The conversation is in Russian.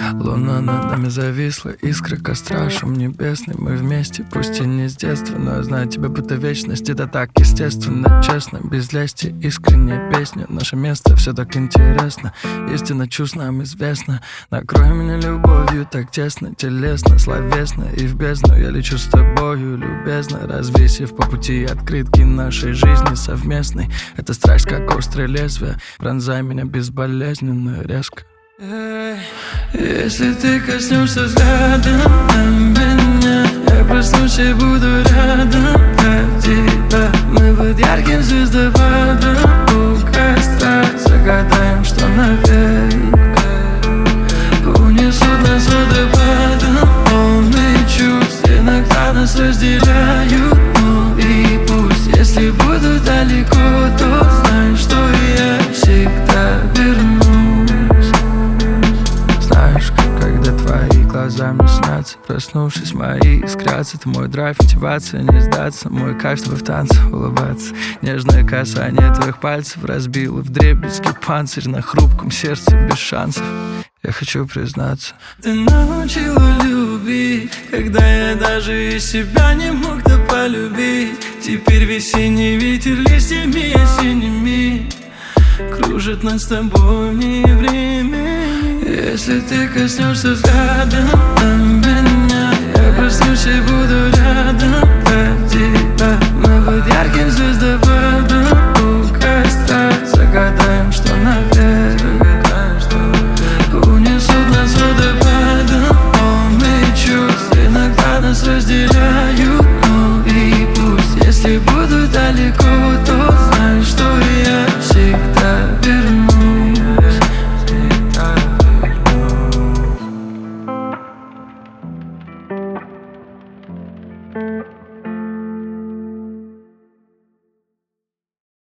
Луна над нами зависла, искра костра, шум небесный. Мы вместе, пусть и не с детства, но я знаю тебя будто вечность. Это так естественно, честно, без лести, искренняя песня. Наше место, все так интересно, истина чувств нам известна. Накрой меня любовью так тесно, телесно, словесно. И в бездну я лечу с тобою, любезно, развесив по пути открытки нашей жизни совместной. Это страсть, как острое лезвие, пронзай меня безболезненно, резко. Если ты коснешься взглядом меня, я проснусь и буду рядом для тебя. Мы под ярким звездопадом у костра загадаем, что навек. Унесут нас водопадом полный чувств. Иногда нас разделяют, ну и пусть. Если буду далеко, то знай, что я всегда вернусь. Знаешь, когда твои глаза мне снятся, проснувшись, мои искрятся. Ты мой драйв, мотивация, не сдаться. Мой кайф, чтобы в танце улыбаться. Нежное касание твоих пальцев разбило вдребезги панцирь на хрупком сердце без шансов. Я хочу признаться, ты научила любить, когда я даже из себя не мог-то полюбить. Теперь весенний ветер листьями осенними кружит над тобой вне времени. Если ты коснешься взглядом меня, я проснусь и буду рядом для тебя. Мы под ярким звездопадом у костра загадаем, что навек. Унесут нас водопадом полный чувств. Иногда нас разделяют, ну и пусть. Если буду далеко, то знай, что я всегда вернусь. Всегда вернусь.